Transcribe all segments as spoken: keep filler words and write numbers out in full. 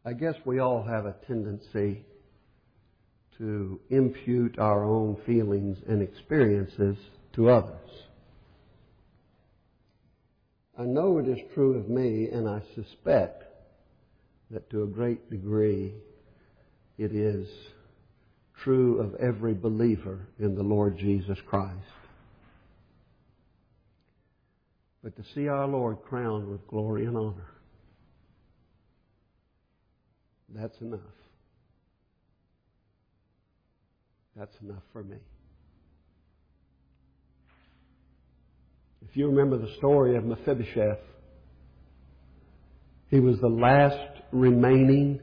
I guess we all have a tendency to impute our own feelings and experiences to others. I know it is true of me, and I suspect that to a great degree it is true of every believer in the Lord Jesus Christ. But to see our Lord crowned with glory and honor, that's enough. That's enough for me. If you remember the story of Mephibosheth, he was the last remaining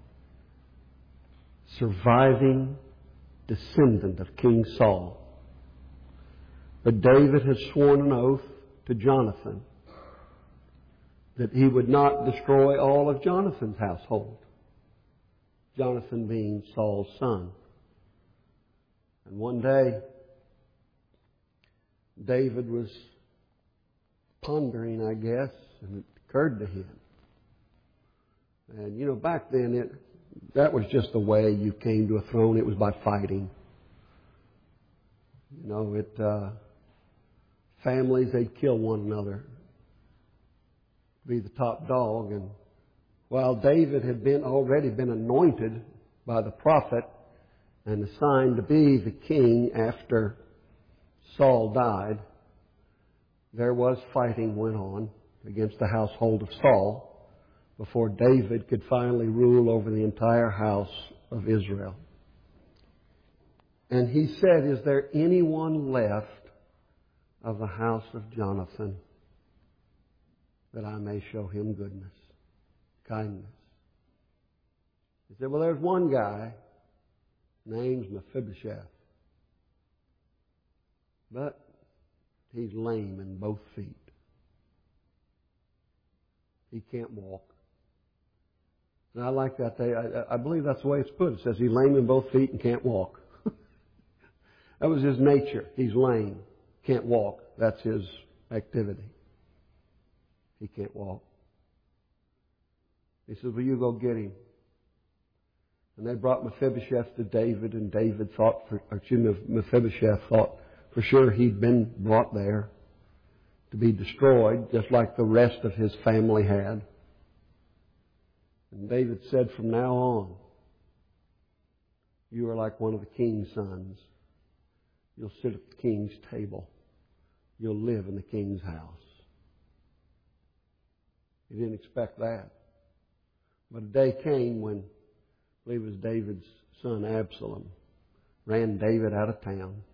surviving descendant of King Saul. But David had sworn an oath to Jonathan that he would not destroy all of Jonathan's household. Jonathan being Saul's son. And one day, David was pondering, I guess, and it occurred to him. And, you know, back then, it that was just the way you came to a throne. It was by fighting. You know, it uh, families, they'd kill one another, be the top dog. And while David had been already been anointed by the prophet and assigned to be the king after Saul died, there was fighting went on against the household of Saul before David could finally rule over the entire house of Israel. And he said, "Is there anyone left of the house of Jonathan that I may show him goodness, kindness?" He said, "Well, there's one guy, name's Mephibosheth, but he's lame in both feet. He can't walk." And I like that. They, I, I believe that's the way it's put. It says he's lame in both feet and can't walk. That was his nature. He's lame, can't walk. That's his activity. He can't walk. He says, "Well, you go get him." And they brought Mephibosheth to David, and David thought, for, or excuse me, Mephibosheth thought for sure he'd been brought there to be destroyed, just like the rest of his family had. And David said, "From now on, you are like one of the king's sons. You'll sit at the king's table. You'll live in the king's house." He didn't expect that. But a day came when, I believe it was David's son Absalom, ran David out of town.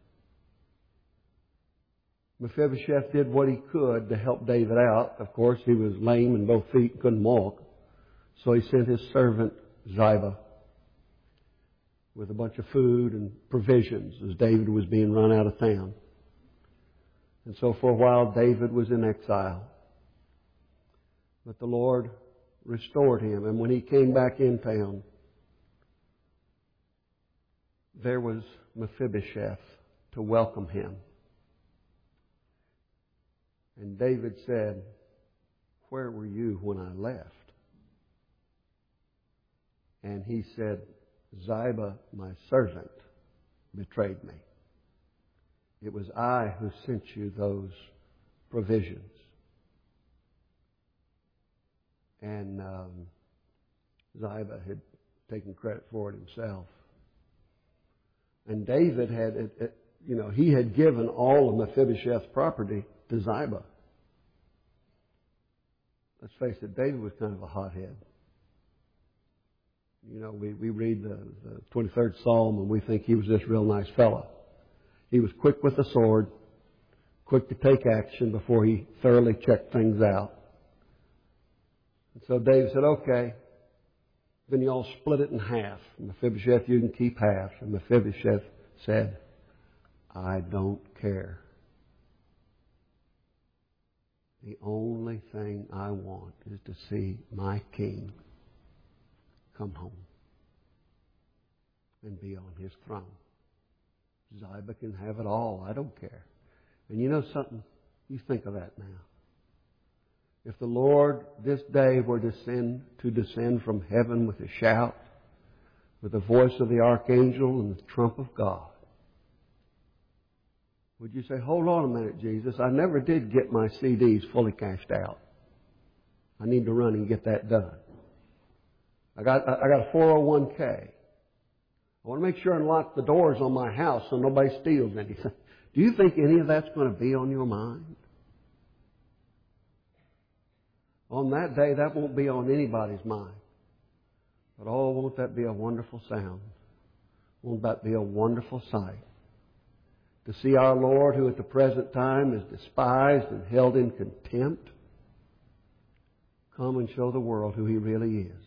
Mephibosheth did what he could to help David out. Of course, he was lame in both feet and couldn't walk. So he sent his servant Ziba with a bunch of food and provisions as David was being run out of town. And so for a while, David was in exile. But the Lord restored him. And when he came back in town, there was Mephibosheth to welcome him. And David said, "Where were you when I left?" And he said, "Ziba, my servant, betrayed me. It was I who sent you those provisions." And um, Ziba had taken credit for it himself. And David had, it, it, you know, he had given all of Mephibosheth's property to Ziba. Let's face it, David was kind of a hothead. You know, we, we read the, the twenty-third Psalm and we think he was this real nice fellow. He was quick with the sword, quick to take action before he thoroughly checked things out. And so David said, "Okay, then you all split it in half. Mephibosheth, you can keep half." And Mephibosheth said, "I don't care. The only thing I want is to see my king come home and be on his throne. Ziba can have it all. I don't care." And you know something? You think of that now. if the Lord this day were to descend, to descend from heaven with a shout, with the voice of the archangel and the trump of God, would you say, hold on a minute, Jesus, I never did get my C Ds fully cashed out. I need to run and get that done. I got, I got a four oh one k. I want to make sure and lock the doors on my house so nobody steals anything. Do you think any of that's going to be on your mind? On that day, that won't be on anybody's mind. But oh, won't that be a wonderful sound? Won't that be a wonderful sight? To see our Lord, who at the present time is despised and held in contempt, come and show the world who He really is.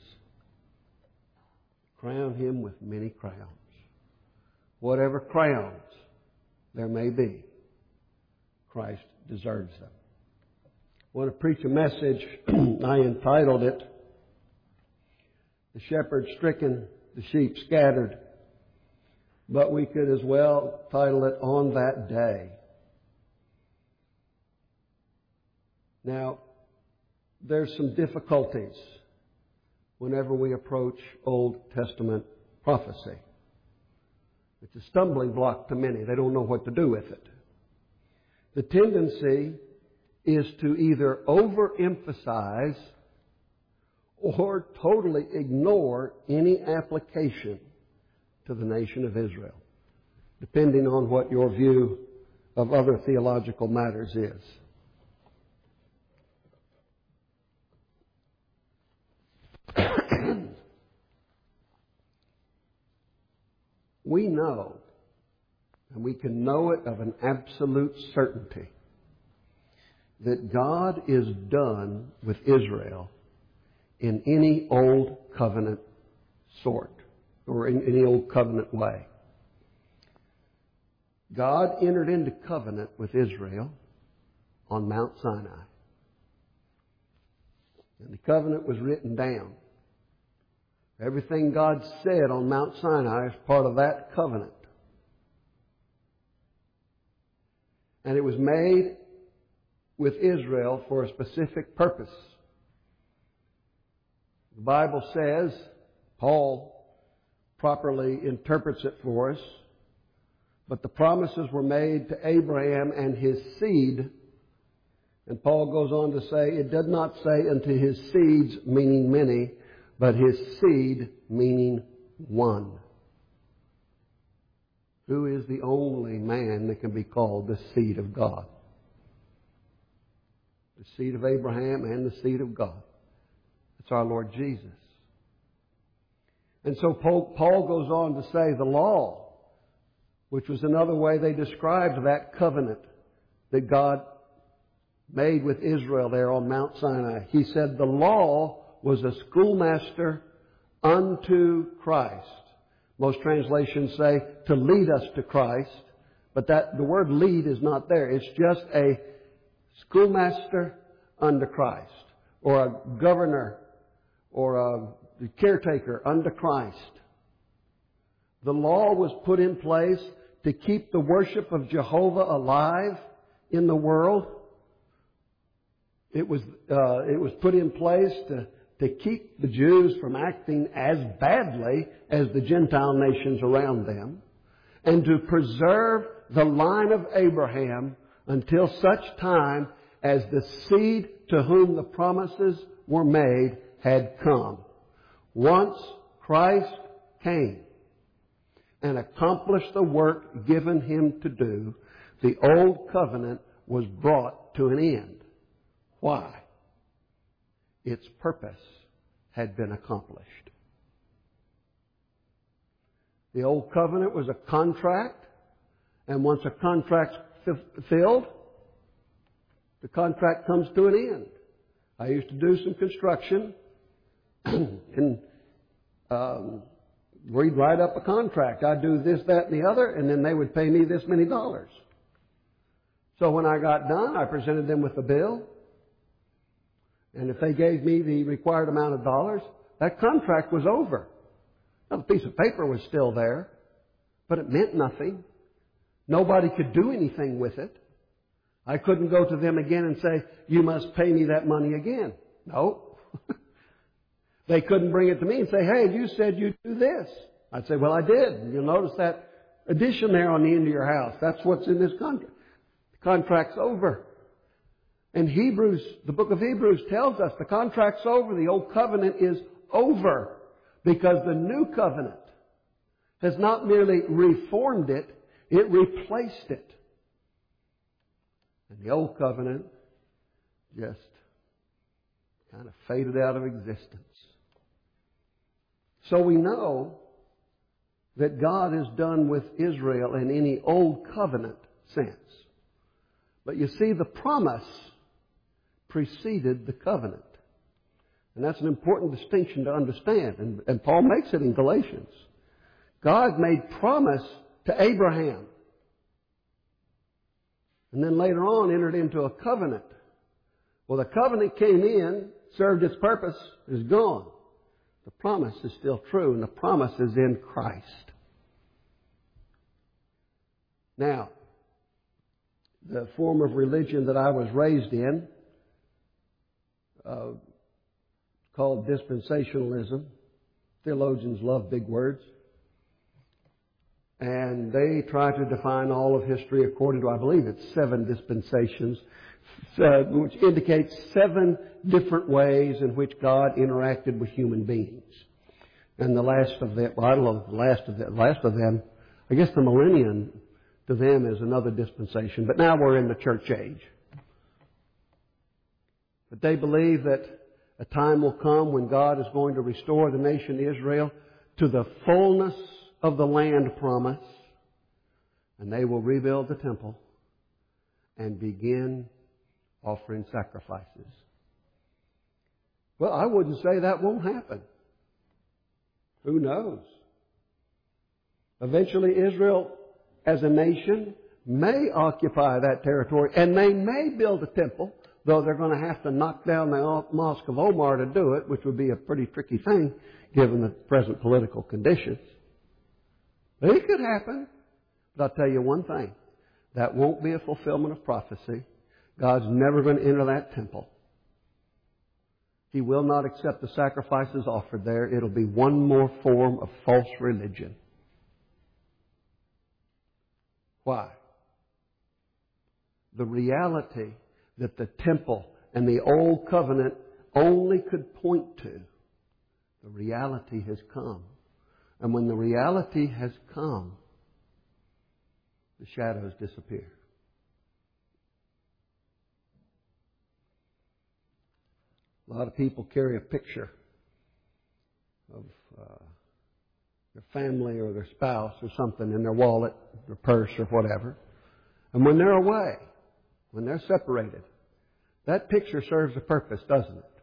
Crown Him with many crowns. Whatever crowns there may be, Christ deserves them. I want to preach a message. I entitled it, The Shepherd Stricken, the Sheep Scattered. But we could as well title it, On That Day. Now, there's some difficulties whenever we approach Old Testament prophecy. It's a stumbling block to many. They don't know what to do with it. The tendency is to either overemphasize or totally ignore any application to the nation of Israel, depending on what your view of other theological matters is. We know, and we can know it of an absolute certainty, that God is done with Israel in any old covenant sort, or in any old covenant way. God entered into covenant with Israel on Mount Sinai. And the covenant was written down. Everything God said on Mount Sinai is part of that covenant. And it was made with Israel for a specific purpose. The Bible says, Paul properly interprets it for us, but the promises were made to Abraham and his seed. And Paul goes on to say, it did not say unto his seeds, meaning many, but his seed, meaning one. Who is the only man that can be called the seed of God? The seed of Abraham and the seed of God. It's our Lord Jesus. And so Paul, Paul goes on to say the law, which was another way they described that covenant that God made with Israel there on Mount Sinai. He said the law was a schoolmaster unto Christ. Most translations say to lead us to Christ, but that the word lead is not there. It's just a schoolmaster unto Christ, or a governor, or a caretaker unto Christ. The law was put in place to keep the worship of Jehovah alive in the world. It was uh, it was put in place to to keep the Jews from acting as badly as the Gentile nations around them, and to preserve the line of Abraham until such time as the seed to whom the promises were made had come. Once Christ came and accomplished the work given Him to do, the old covenant was brought to an end. Why? Its purpose had been accomplished. The old covenant was a contract, and once a contract's fulfilled, the contract comes to an end. I used to do some construction, and um, we'd write up a contract. I'd do this, that, and the other, and then they would pay me this many dollars. So when I got done, I presented them with a bill. And if they gave me the required amount of dollars, that contract was over. Now, the piece of paper was still there, but it meant nothing. Nobody could do anything with it. I couldn't go to them again and say, you must pay me that money again. No. They couldn't bring it to me and say, hey, you said you'd do this. I'd say, well, I did. And you'll notice that addition there on the end of your house. That's what's in this contract. The contract's over. And Hebrews, the book of Hebrews tells us the contract's over. The old covenant is over. Because the new covenant has not merely reformed it, it replaced it. And the old covenant just kind of faded out of existence. So we know that God is done with Israel in any old covenant sense. But you see, the promise preceded the covenant. And that's an important distinction to understand. And, and Paul makes it in Galatians. God made promise to Abraham. And then later on entered into a covenant. Well, the covenant came in, served its purpose, is gone. The promise is still true, and the promise is in Christ. Now, the form of religion that I was raised in, uh, called dispensationalism. Theologians love big words. And they try to define all of history according to, I believe it's seven dispensations, uh, which indicates seven different ways in which God interacted with human beings. And the last of them, well, I don't know, the last of them, last of them, I guess the millennium to them is another dispensation. But now we're in the church age. But they believe that a time will come when God is going to restore the nation Israel to the fullness of the land promise, and they will rebuild the temple and begin offering sacrifices. Well, I wouldn't say that won't happen. Who knows? Eventually Israel as a nation may occupy that territory, and they may build a temple, though they're going to have to knock down the Mosque of Omar to do it, which would be a pretty tricky thing given the present political conditions. It could happen. But I'll tell you one thing. That won't be a fulfillment of prophecy. God's never going to enter that temple. He will not accept the sacrifices offered there. It'll be one more form of false religion. Why? The reality that the temple and the old covenant only could point to, the reality has come. And when the reality has come, the shadows disappear. A lot of people carry a picture of uh, their family or their spouse or something in their wallet, their purse or whatever. And when they're away, when they're separated, that picture serves a purpose, doesn't it?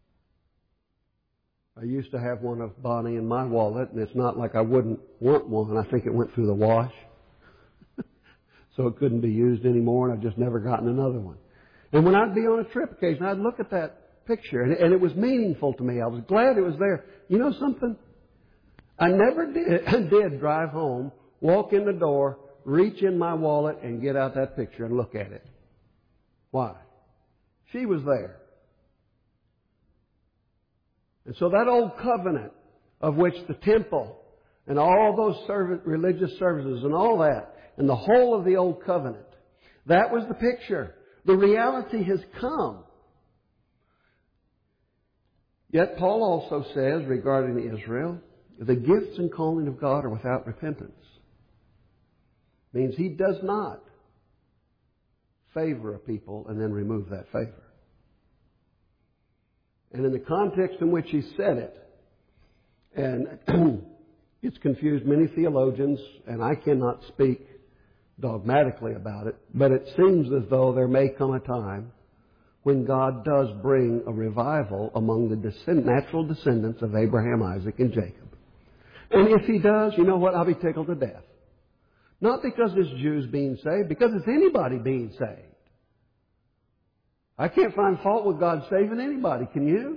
I used to have one of Bonnie in my wallet, and it's not like I wouldn't want one. I think it went through the wash. So it couldn't be used anymore, and I've just never gotten another one. And when I'd be on a trip occasionally, I'd look at that picture, and it, and it was meaningful to me. I was glad it was there. You know something? I never did, did drive home, walk in the door, reach in my wallet, and get out that picture and look at it. Why? She was there. And so that old covenant of which the temple and all those service, religious services and all that, and the whole of the old covenant, that was the picture. The reality has come. Yet Paul also says regarding Israel, the gifts and calling of God are without repentance. Means He does not favor a people and then remove that favor. And in the context in which he said it, and it's confused many theologians, and I cannot speak dogmatically about it, but it seems as though there may come a time when God does bring a revival among the descend- natural descendants of Abraham, Isaac, and Jacob. And if He does, you know what? I'll be tickled to death. Not because it's Jews being saved, because it's anybody being saved. I can't find fault with God saving anybody. Can you?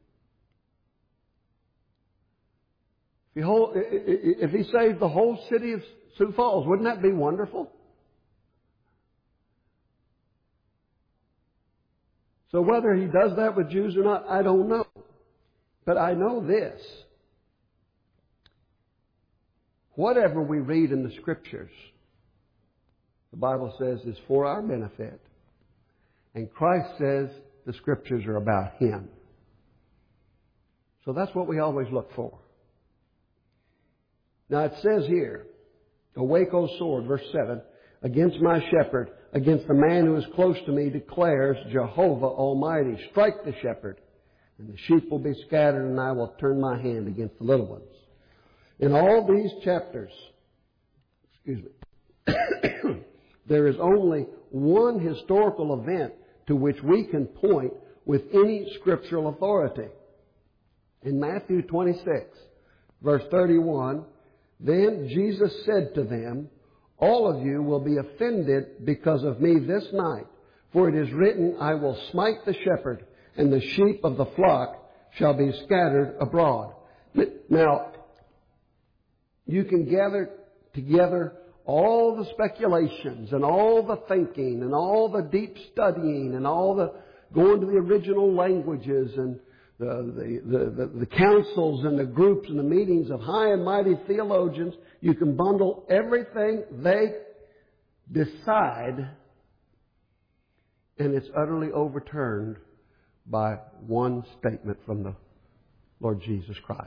If He, whole, if he saved the whole city of Sioux Falls, wouldn't that be wonderful? So whether He does that with Jews or not, I don't know. But I know this. Whatever we read in the Scriptures, the Bible says is for our benefit. And Christ says the Scriptures are about Him. So that's what we always look for. Now it says here, awake, O sword, verse seven, against my shepherd, against the man who is close to me, declares Jehovah Almighty. Strike the shepherd, and the sheep will be scattered, and I will turn my hand against the little ones. In all these chapters, excuse me, there is only one historical event to which we can point with any scriptural authority. In Matthew twenty-six, verse thirty-one, then Jesus said to them, all of you will be offended because of me this night, for it is written, I will smite the shepherd, and the sheep of the flock shall be scattered abroad. Now, you can gather together all the speculations and all the thinking and all the deep studying and all the going to the original languages and the, the, the, the, the councils and the groups and the meetings of high and mighty theologians. You can bundle everything they decide, and it's utterly overturned by one statement from the Lord Jesus Christ.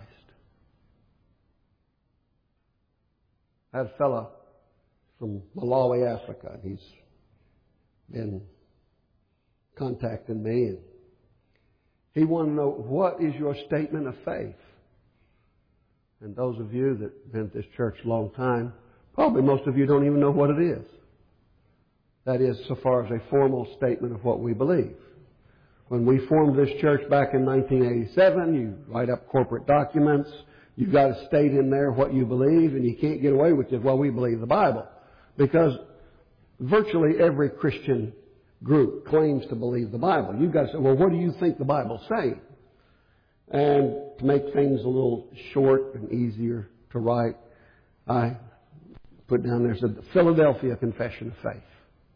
I had a fellow from Malawi, Africa, and he's been contacting me, and he wanted to know, what is your statement of faith? And those of you that have been at this church a long time, probably most of you don't even know what it is. That is, so far as a formal statement of what we believe. When we formed this church back in nineteen eighty-seven, you write up corporate documents. You've got to state in there what you believe, and you can't get away with it. Well, we believe the Bible. Because virtually every Christian group claims to believe the Bible. You've got to say, well, what do you think the Bible's saying? And to make things a little short and easier to write, I put down there, said, the Philadelphia Confession of Faith.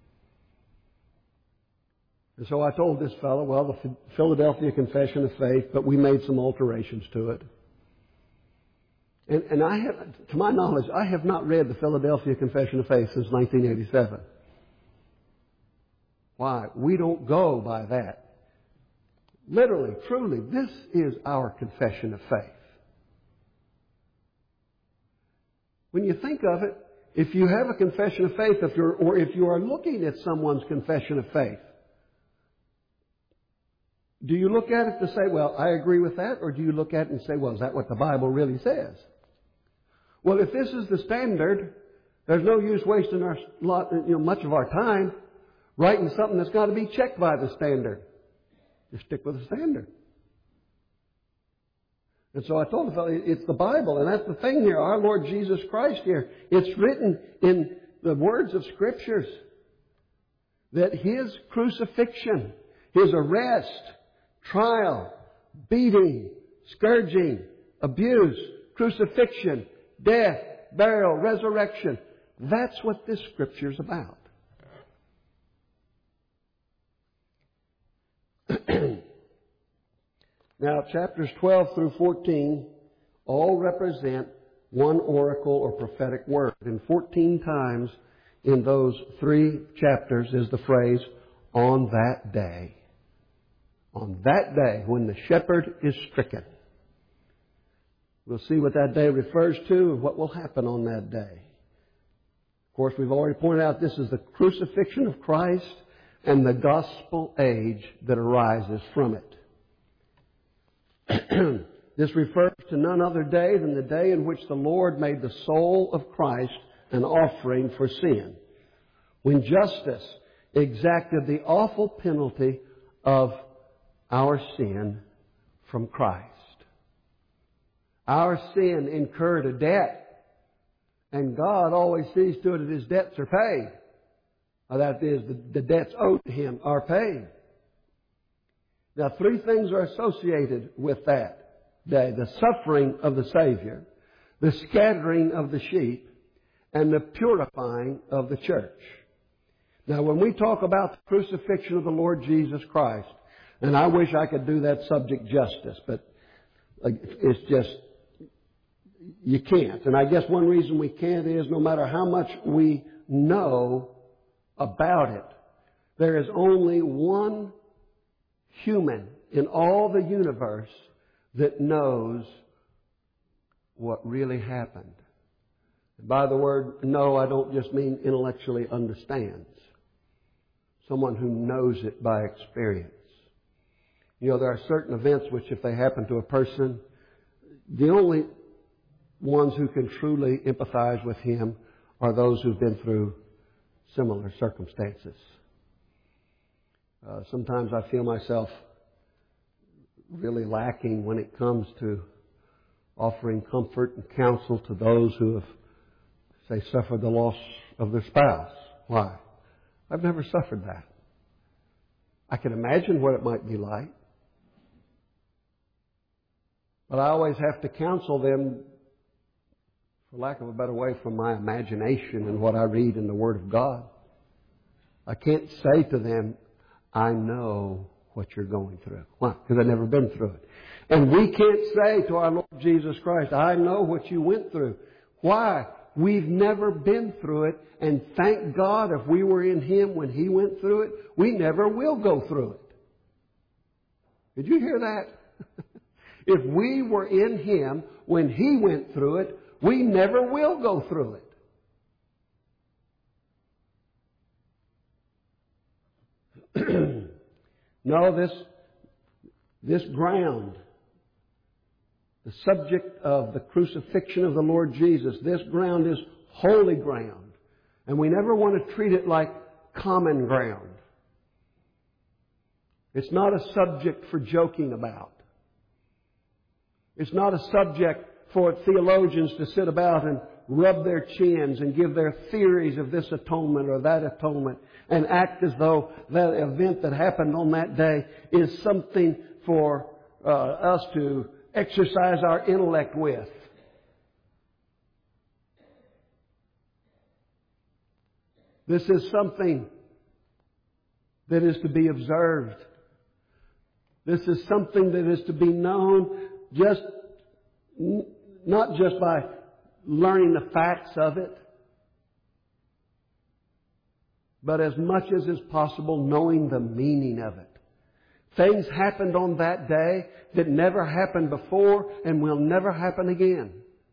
And so I told this fellow, well, the Philadelphia Confession of Faith, but we made some alterations to it. And, and I have, to my knowledge, I have not read the Philadelphia Confession of Faith since nineteen eighty-seven. Why? We don't go by that. Literally, truly, this is our confession of faith. When you think of it, if you have a confession of faith, if you're, or if you are looking at someone's confession of faith, do you look at it to say, well, I agree with that? Or do you look at it and say, well, is that what the Bible really says? Well, if this is the standard, there's no use wasting our lot, you know, much of our time writing something that's got to be checked by the standard. Just stick with the standard. And so I told the fellow, it's the Bible, and that's the thing here. Our Lord Jesus Christ here, it's written in the words of Scriptures that His crucifixion, His arrest, trial, beating, scourging, abuse, crucifixion, death, burial, resurrection. That's what this Scripture's about. Now, chapters twelve through fourteen all represent one oracle or prophetic word. And fourteen times in those three chapters is the phrase, on that day. On that day when the shepherd is stricken. We'll see what that day refers to and what will happen on that day. Of course, we've already pointed out this is the crucifixion of Christ and the gospel age that arises from it. This refers to none other day than the day in which the Lord made the soul of Christ an offering for sin, when justice exacted the awful penalty of our sin from Christ. Our sin incurred a debt, and God always sees to it that His debts are paid. Or that is, the, the debts owed to Him are paid. Now, three things are associated with that day. The suffering of the Savior, the scattering of the sheep, and the purifying of the church. Now, when we talk about the crucifixion of the Lord Jesus Christ, And I wish I could do that subject justice, but it's just, you can't. And I guess one reason we can't is no matter how much we know about it, there is only one human in all the universe that knows what really happened. And by the word know, I don't just mean intellectually understands. Someone who knows it by experience. You know, there are certain events which, if they happen to a person, the only ones who can truly empathize with him are those who've been through similar circumstances. Uh, sometimes I feel myself really lacking when it comes to offering comfort and counsel to those who have, say, suffered the loss of their spouse. Why? I've never suffered that. I can imagine what it might be like. But I always have to counsel them, for lack of a better way, from my imagination and what I read in the Word of God. I can't say to them, I know what you're going through. Why? Because I've never been through it. And we can't say to our Lord Jesus Christ, I know what you went through. Why? We've never been through it. And thank God if we were in Him when He went through it, we never will go through it. Did you hear that? If we were in Him when He went through it, we never will go through it. No, this, this ground, the subject of the crucifixion of the Lord Jesus, this ground is holy ground. And we never want to treat it like common ground. It's not a subject for joking about. It's not a subject for theologians to sit about and rub their chins and give their theories of this atonement or that atonement and act as though that event that happened on that day is something for uh, us to exercise our intellect with. This is something that is to be observed. This is something that is to be known just not just by learning the facts of it, but as much as is possible knowing the meaning of it. Things happened on that day that never happened before and will never happen again.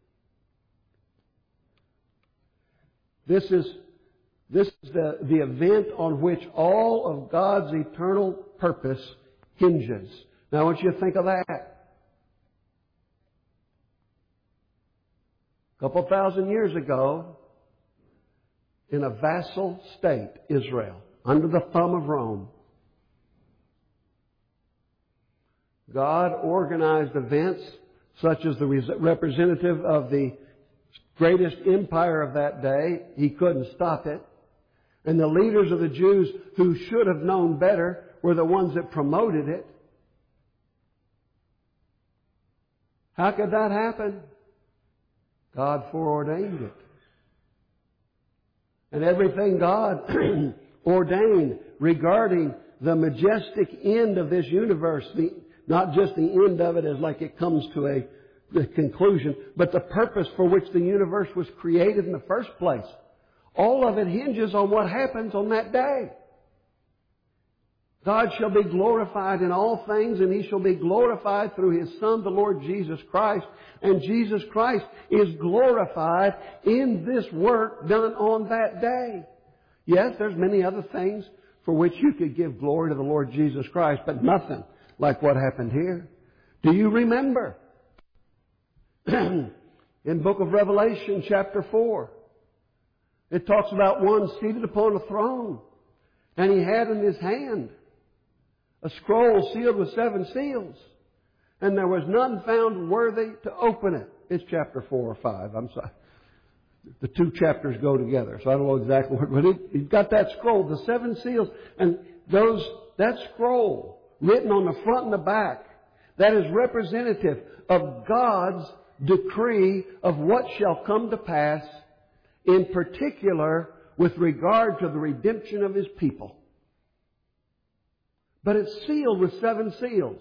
This is, this is the, the event on which all of God's eternal purpose hinges. Now I want you to think of that. A couple thousand years ago, in a vassal state, Israel, under the thumb of Rome, God organized events such as the representative of the greatest empire of that day. He couldn't stop it. And the leaders of the Jews who should have known better were the ones that promoted it. How could that happen? God foreordained it. And everything God ordained regarding the majestic end of this universe, the, not just the end of it as like it comes to a the conclusion, but the purpose for which the universe was created in the first place. All of it hinges on what happens on that day. God shall be glorified in all things, and He shall be glorified through His Son, the Lord Jesus Christ. And Jesus Christ is glorified in this work done on that day. Yes, there's many other things for which you could give glory to the Lord Jesus Christ, but nothing like what happened here. Do you remember? In book of Revelation, chapter four, it talks about one seated upon a throne, and he had in his hand a scroll sealed with seven seals, and there was none found worthy to open it. It's chapter four or five. I'm sorry. The two chapters go together, so I don't know exactly what, but it, he's got that scroll, the seven seals, and those, that scroll written on the front and the back, that is representative of God's decree of what shall come to pass, in particular with regard to the redemption of His people. But it's sealed with seven seals.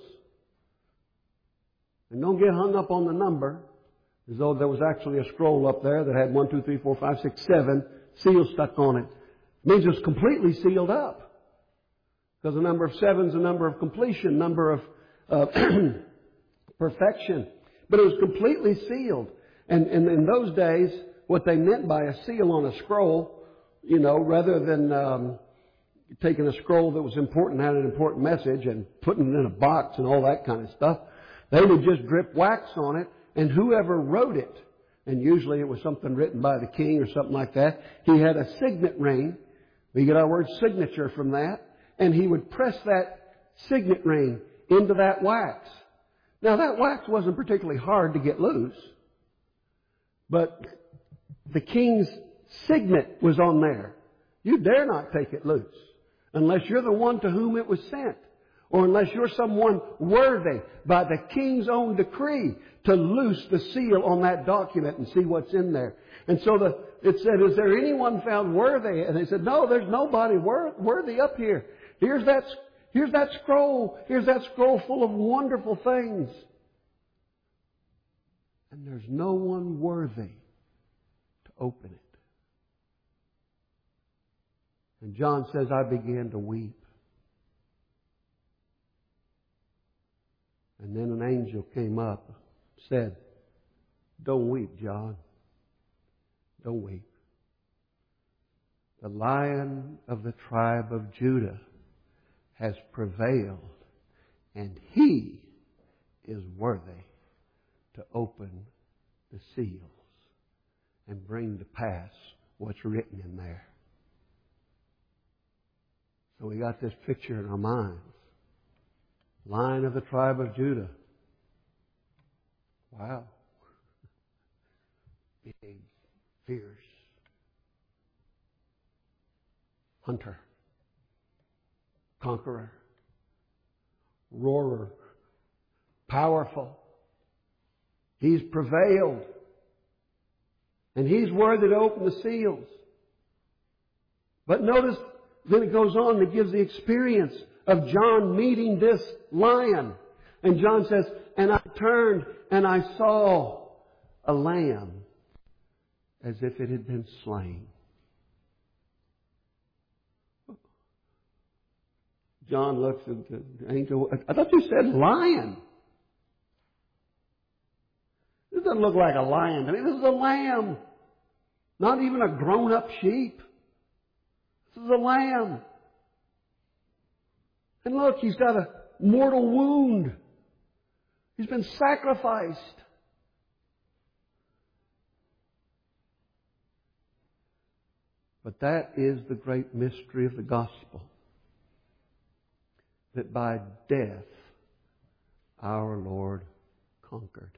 And don't get hung up on the number, as though there was actually a scroll up there that had one, two, three, four, five, six, seven seals stuck on it. It means it's completely sealed up. Because the number of seven is the number of completion, number of uh, perfection. But it was completely sealed. And, and in those days, what they meant by a seal on a scroll, you know, rather than um, taking a scroll that was important, had an important message, and putting it in a box and all that kind of stuff, they would just drip wax on it, and whoever wrote it, and usually it was something written by the king or something like that, he had a signet ring. We get our word signature from that. And he would press that signet ring into that wax. Now that wax wasn't particularly hard to get loose. But the king's signet was on there. You dare not take it loose. Unless you're the one to whom it was sent. Or unless you're someone worthy by the king's own decree to loose the seal on that document and see what's in there. And so the, it said, is there anyone found worthy? And they said, no, there's nobody wor- worthy up here. Here's that, here's that scroll. Here's that scroll full of wonderful things. And there's no one worthy to open it. And John says, I began to weep. And then an angel came up and said, don't weep, John. Don't weep. The Lion of the tribe of Judah has prevailed, and He is worthy to open the seals and bring to pass what's written in there. So we got this picture in our minds. Lion of the tribe of Judah. Wow. Big, fierce, hunter, conqueror, roarer, powerful. He's prevailed. And He's worthy to open the seals. But notice, then it goes on and gives the experience of John meeting this lion. And John says, and I turned and I saw a lamb as if it had been slain. John looks at the angel. I thought you said lion. This doesn't look like a lion to me. This is a lamb. Not even a grown-up sheep. This is a lamb. And look, he's got a mortal wound. He's been sacrificed. But that is the great mystery of the gospel. That by death our Lord conquered.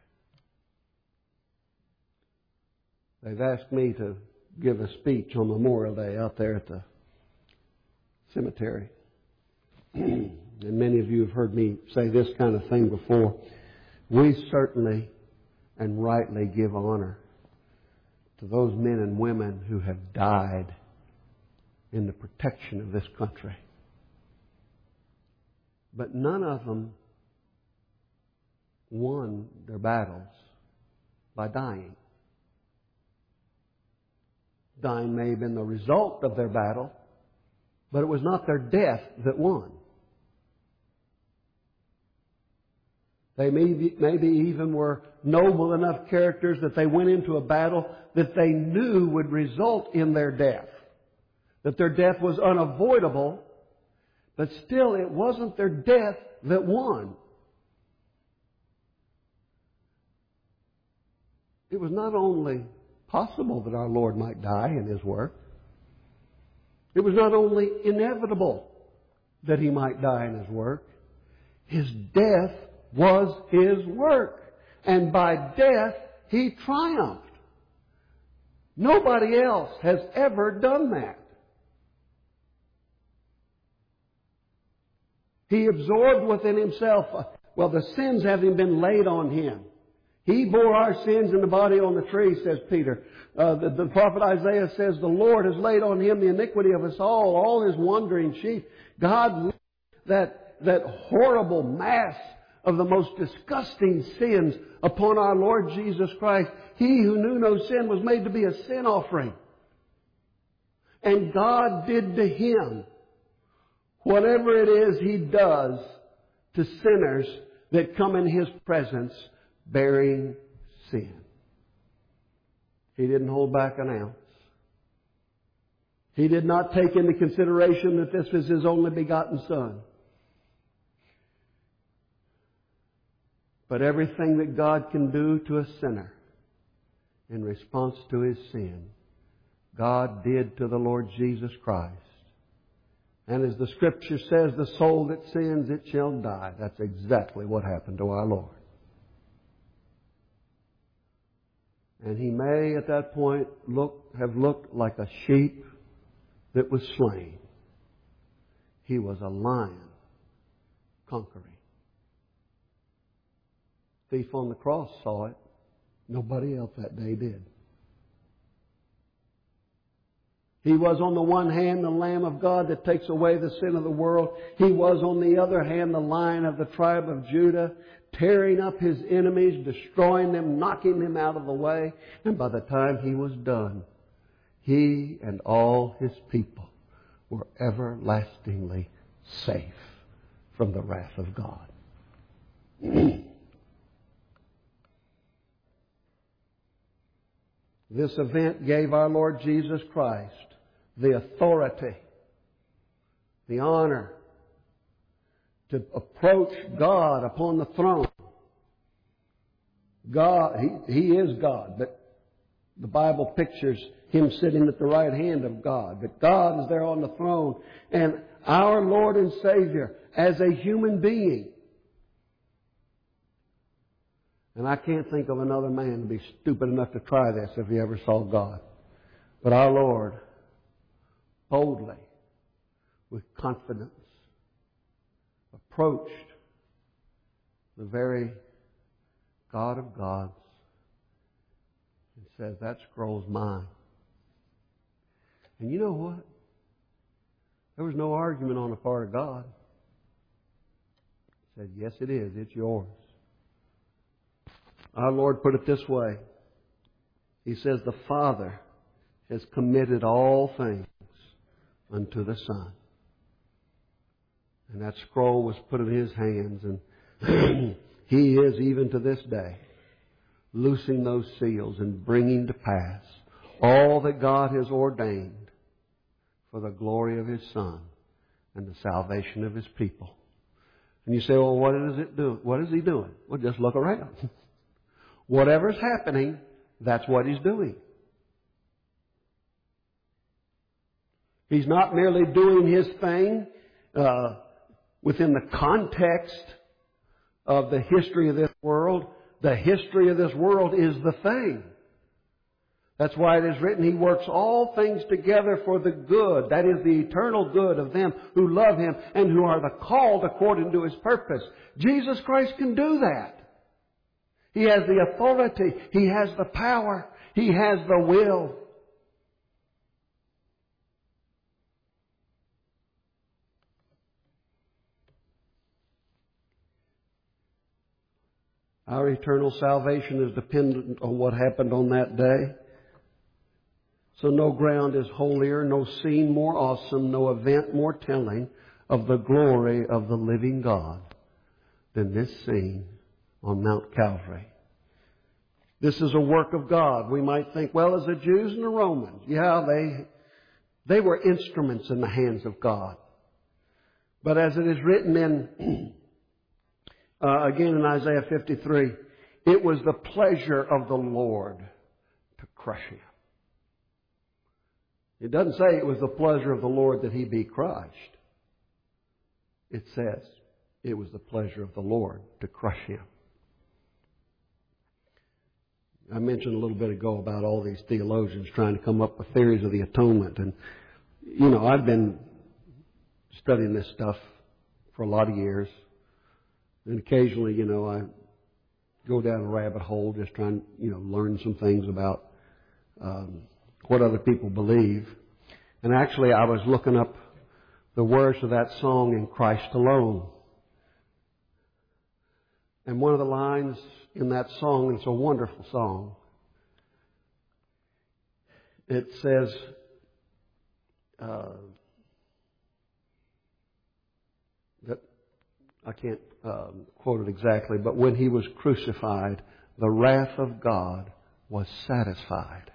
They've asked me to give a speech on Memorial Day out there at the cemetery. And many of you have heard me say this kind of thing before. We certainly and rightly give honor to those men and women who have died in the protection of this country. But none of them won their battles by dying. Dying may have been the result of their battle, but it was not their death that won. They maybe, maybe even were noble enough characters that they went into a battle that they knew would result in their death. That their death was unavoidable, but still it wasn't their death that won. It was not only possible that our Lord might die in His work. It was not only inevitable that He might die in His work. His death was His work. And by death, He triumphed. Nobody else has ever done that. He absorbed within Himself, well, the sins having been laid on Him. He bore our sins in the body on the tree, says Peter. Uh, the, the prophet Isaiah says, the Lord has laid on Him the iniquity of us all, all His wandering sheep. God, that that horrible mass of the most disgusting sins upon our Lord Jesus Christ. He who knew no sin was made to be a sin offering. And God did to Him whatever it is He does to sinners that come in His presence bearing sin. He didn't hold back an ounce. He did not take into consideration that this was His only begotten Son. But everything that God can do to a sinner in response to his sin, God did to the Lord Jesus Christ. And as the Scripture says, the soul that sins, it shall die. That's exactly what happened to our Lord. And He may at that point look, have looked like a sheep that was slain. He was a lion conquering. The thief on the cross saw it. Nobody else that day did. He was on the one hand the Lamb of God that takes away the sin of the world. He was on the other hand the Lion of the tribe of Judah, tearing up His enemies, destroying them, knocking them out of the way. And by the time He was done, He and all His people were everlastingly safe from the wrath of God. This event gave our Lord Jesus Christ the authority, the honor to approach God upon the throne. God, He, he is God, but the Bible pictures Him sitting at the right hand of God. But God is there on the throne. And our Lord and Savior, as a human being, and I can't think of another man to be stupid enough to try this if he ever saw God. But our Lord, boldly, with confidence, approached the very God of gods and said, "That scroll's mine." And you know what? There was no argument on the part of God. He said, "Yes, it is. It's yours." Our Lord put it this way. He says, "The Father has committed all things unto the Son." And that scroll was put in His hands, and He is, even to this day, loosing those seals and bringing to pass all that God has ordained for the glory of His Son and the salvation of His people. And you say, "Well, what is it doing? What is He doing?" Well, just look around. Whatever's happening, that's what He's doing. He's not merely doing His thing uh, within the context of the history of this world. The history of this world is the thing. That's why it is written, He works all things together for the good. That is the eternal good of them who love Him and who are the called according to His purpose. Jesus Christ can do that. He has the authority. He has the power. He has the will. Our eternal salvation is dependent on what happened on that day. So no ground is holier, no scene more awesome, no event more telling of the glory of the living God than this scene on Mount Calvary. This is a work of God. We might think, well, as the Jews and the Romans, yeah, they, they were instruments in the hands of God. But as it is written in, uh, again in Isaiah fifty-three, it was the pleasure of the Lord to crush Him. It doesn't say it was the pleasure of the Lord that He be crushed. It says it was the pleasure of the Lord to crush Him. I mentioned a little bit ago about all these theologians trying to come up with theories of the atonement. And, you know, I've been studying this stuff for a lot of years. And occasionally, you know, I go down a rabbit hole just trying to, you know, learn some things about um, what other people believe. And actually, I was looking up the words of that song, "In Christ Alone." And one of the lines in that song, it's a wonderful song, it says, uh, that I can't um, quote it exactly, but when He was crucified, the wrath of God was satisfied.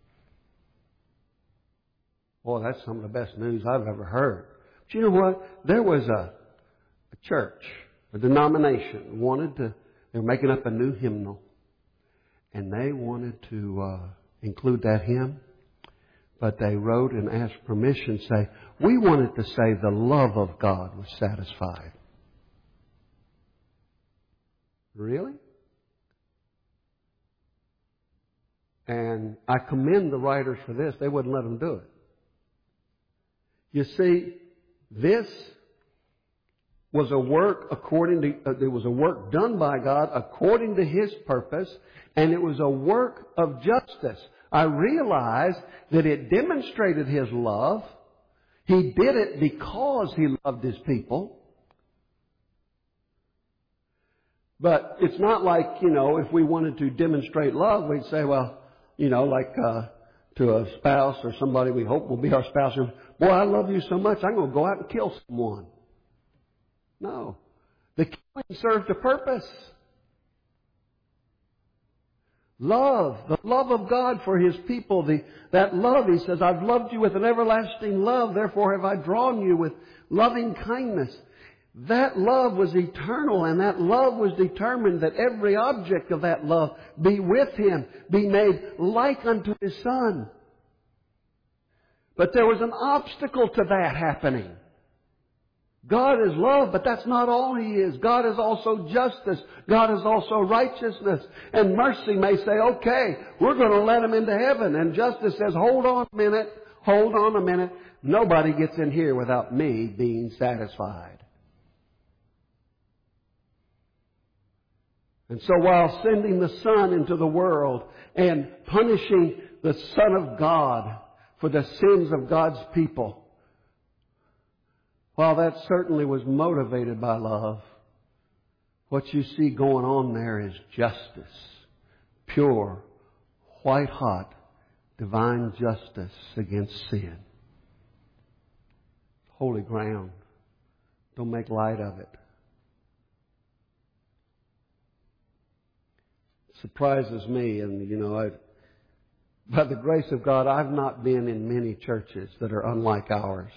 Boy, that's some of the best news I've ever heard. But you know what? There was a, a church, a denomination, wanted to, they were making up a new hymnal. And they wanted to uh, include that hymn. But they wrote and asked permission, say, we wanted to say the love of God was satisfied. Really? And I commend the writers for this. They wouldn't let them do it. You see, this was a work according to, uh, it was a work done by God according to His purpose, and it was a work of justice. I realized that it demonstrated His love. He did it because He loved His people. But it's not like, you know, if we wanted to demonstrate love, we'd say, well, you know, like uh, to a spouse or somebody we hope will be our spouse, boy, I love you so much, I'm going to go out and kill someone. No. The killing served a purpose. Love, the love of God for His people. The, that love, He says, I've loved you with an everlasting love, therefore have I drawn you with loving kindness. That love was eternal, and that love was determined that every object of that love be with Him, be made like unto His Son. But there was an obstacle to that happening. God is love, but that's not all He is. God is also justice. God is also righteousness. And mercy may say, okay, we're going to let Him into heaven. And justice says, hold on a minute, hold on a minute. Nobody gets in here without me being satisfied. And so while sending the Son into the world and punishing the Son of God for the sins of God's people, while that certainly was motivated by love, what you see going on there is justice. Pure, white hot, divine justice against sin. Holy ground. Don't make light of it. Surprises me, and you know, I, by the grace of God, I've not been in many churches that are unlike ours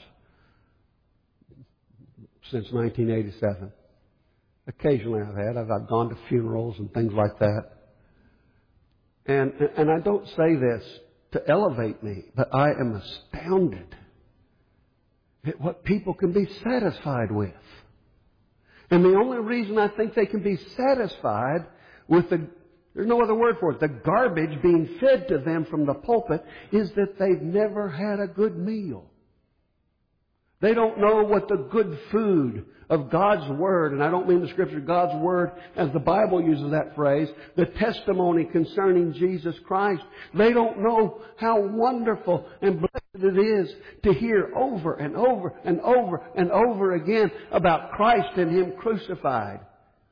since nineteen eighty-seven. Occasionally I've had. I've, I've gone to funerals and things like that. And, and I don't say this to elevate me, but I am astounded at what people can be satisfied with. And the only reason I think they can be satisfied with the There's no other word for it. The garbage being fed to them from the pulpit is that they've never had a good meal. They don't know what the good food of God's Word, and I don't mean the Scripture, God's Word as the Bible uses that phrase, the testimony concerning Jesus Christ. They don't know how wonderful and blessed it is to hear over and over and over and over again about Christ and Him crucified.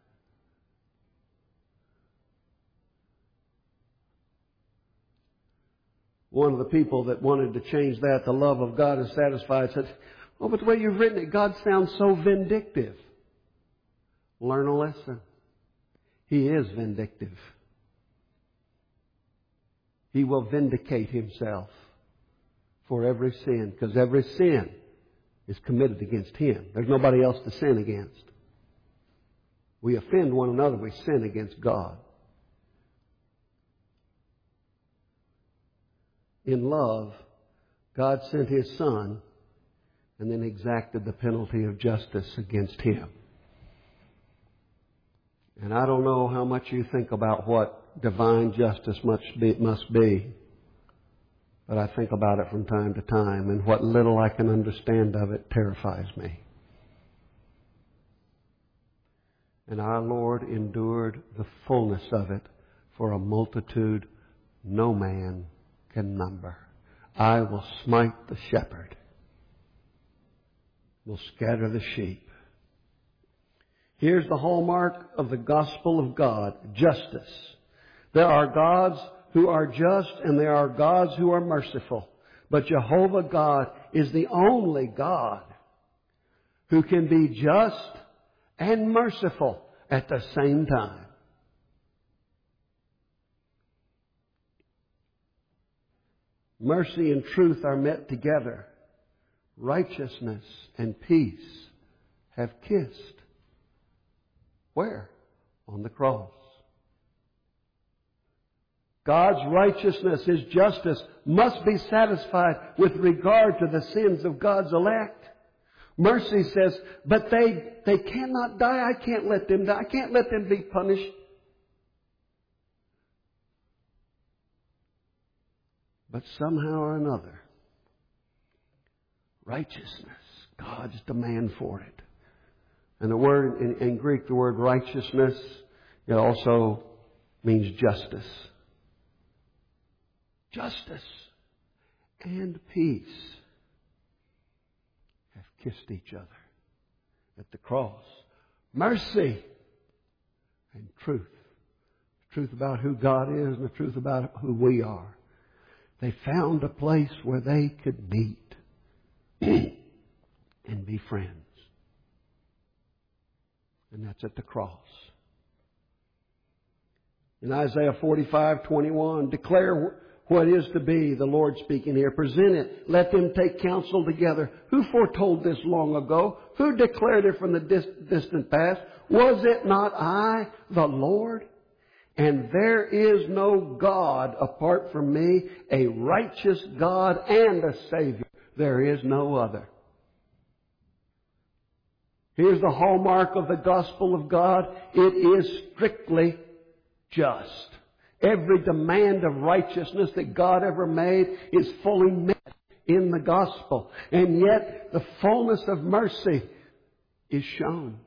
One of the people that wanted to change that, the love of God is satisfied, said, oh, but the way you've written it, God sounds so vindictive. Learn a lesson. He is vindictive. He will vindicate Himself for every sin, because every sin is committed against Him. There's nobody else to sin against. We offend one another, we sin against God. In love, God sent His Son and then exacted the penalty of justice against Him. And I don't know how much you think about what divine justice must be, must be, but I think about it from time to time, and what little I can understand of it terrifies me. And our Lord endured the fullness of it for a multitude no man can number. I will smite the shepherd, will scatter the sheep. Here's the hallmark of the gospel of God, justice. There are gods who are just and there are gods who are merciful. But Jehovah God is the only God who can be just and merciful at the same time. Mercy and truth are met together. Righteousness and peace have kissed. Where? On the cross. God's righteousness, His justice, must be satisfied with regard to the sins of God's elect. Mercy says, but they, they cannot die. I can't let them die. I can't let them be punished. But somehow or another, righteousness, God's demand for it. And the word, in, in Greek, the word righteousness, it also means justice. Justice and peace have kissed each other at the cross. Mercy and truth. The truth about who God is and the truth about who we are. They found a place where they could meet and be friends. And that's at the cross. In Isaiah forty-five twenty-one, declare what is to be, the Lord speaking here. Present it. Let them take counsel together. Who foretold this long ago? Who declared it from the dis- distant past? Was it not I, the Lord? And there is no God apart from me, a righteous God and a Savior. There is no other. Here's the hallmark of the gospel of God. It is strictly just. Every demand of righteousness that God ever made is fully met in the gospel. And yet the fullness of mercy is shown.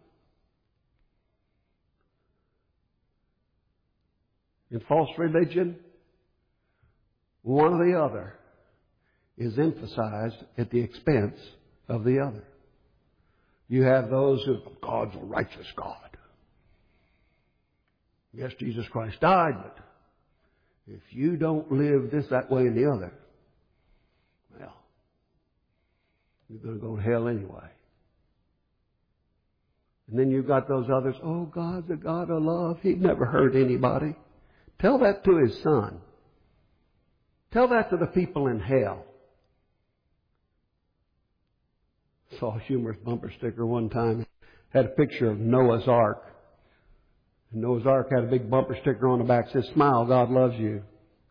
In false religion, one or the other is emphasized at the expense of the other. You have those who, God's a righteous God. Yes, Jesus Christ died, but if you don't live this, that way, and the other, well, you're going to go to hell anyway. And then you've got those others, oh, God's a God of love. He'd never hurt anybody. Tell that to His Son. Tell that to the people in hell. I saw a humorous bumper sticker one time. It had a picture of Noah's Ark. And Noah's Ark had a big bumper sticker on the back that says, smile, God loves you.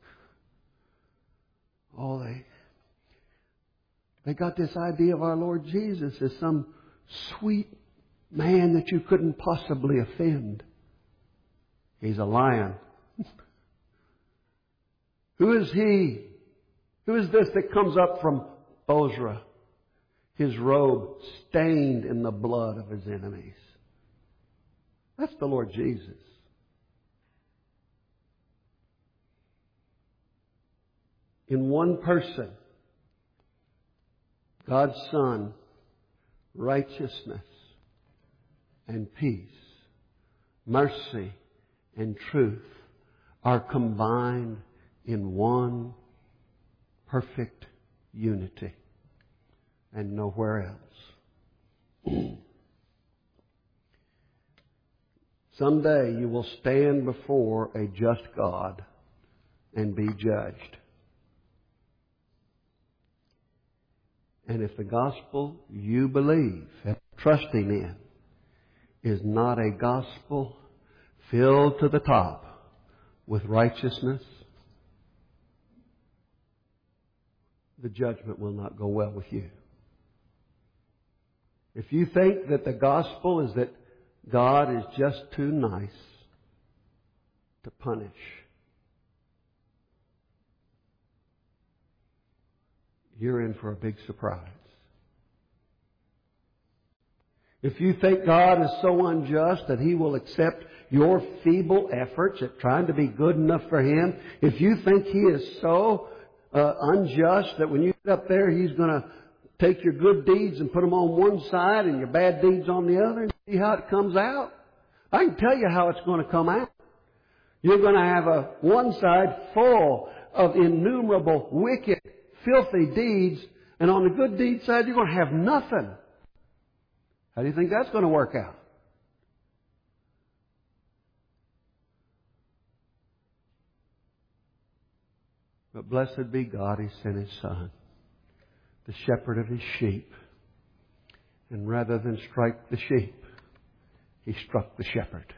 Oh, they, they got this idea of our Lord Jesus as some sweet man that you couldn't possibly offend. He's a lion. Who is he? Who is this that comes up from Bozrah? His robe stained in the blood of His enemies. That's the Lord Jesus. In one person, God's Son, righteousness and peace, mercy and truth are combined in one perfect unity and nowhere else. Someday you will stand before a just God and be judged. And if the gospel you believe and trusting in is not a gospel filled to the top with righteousness, the judgment will not go well with you. If you think that the gospel is that God is just too nice to punish, you're in for a big surprise. If you think God is so unjust that He will accept your feeble efforts at trying to be good enough for Him, if you think He is so uh, unjust that when you get up there He's going to take your good deeds and put them on one side and your bad deeds on the other, See how it comes out? I can tell you how it's going to come out. You're going to have a one side full of innumerable wicked, filthy deeds, and on the good deed side you're going to have nothing. How do you think that's going to work out? But blessed be God, He sent His Son, the shepherd of His sheep. And rather than strike the sheep, He struck the shepherd.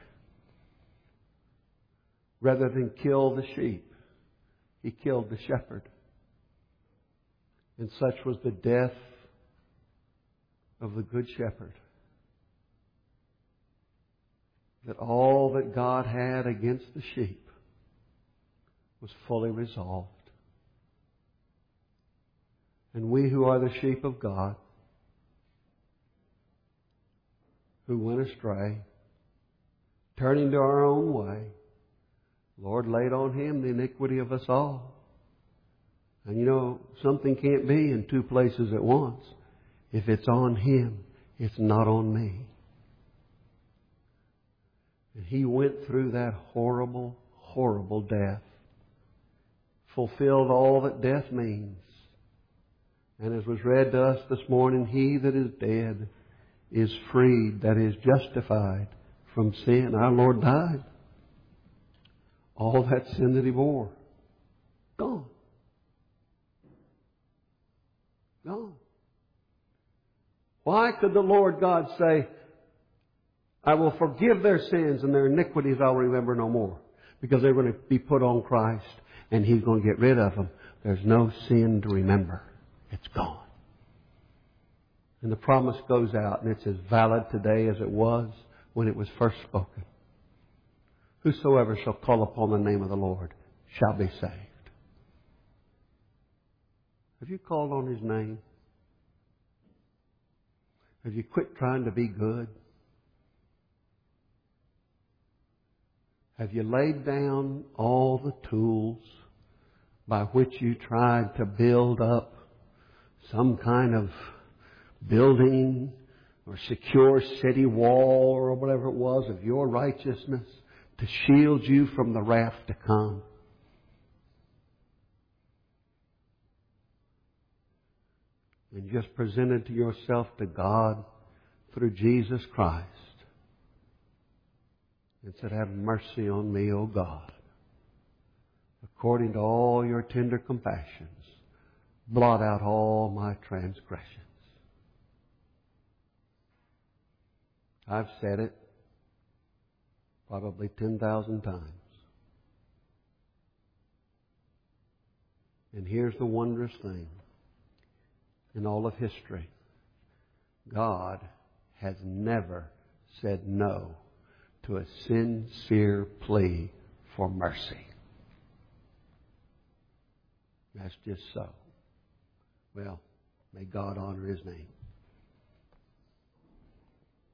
Rather than kill the sheep, He killed the shepherd. And such was the death of the Good Shepherd, that all that God had against the sheep was fully resolved. And we who are the sheep of God, who went astray, turning to our own way, Lord laid on Him the iniquity of us all. And you know, something can't be in two places at once. If it's on Him, it's not on me. And He went through that horrible, horrible death. Fulfilled all that death means. And as was read to us this morning, he that is dead is freed, that is justified from sin. Our Lord died. All that sin that He bore, gone. Gone. Why could the Lord God say, I will forgive their sins and their iniquities I'll remember no more? Because they're going to be put on Christ and He's going to get rid of them. There's no sin to remember. It's gone. And the promise goes out, and it's as valid today as it was when it was first spoken. Whosoever shall call upon the name of the Lord shall be saved. Have you called on His name? Have you quit trying to be good? Have you laid down all the tools by which you tried to build up some kind of building or secure city wall or whatever it was of your righteousness to shield you from the wrath to come? And just presented to yourself to God through Jesus Christ and said, have mercy on me, O God, according to all your tender compassions. Blot out all my transgressions. I've said it probably ten thousand times. And here's the wondrous thing. In all of history, God has never said no to a sincere plea for mercy. That's just so. Well, may God honor His name.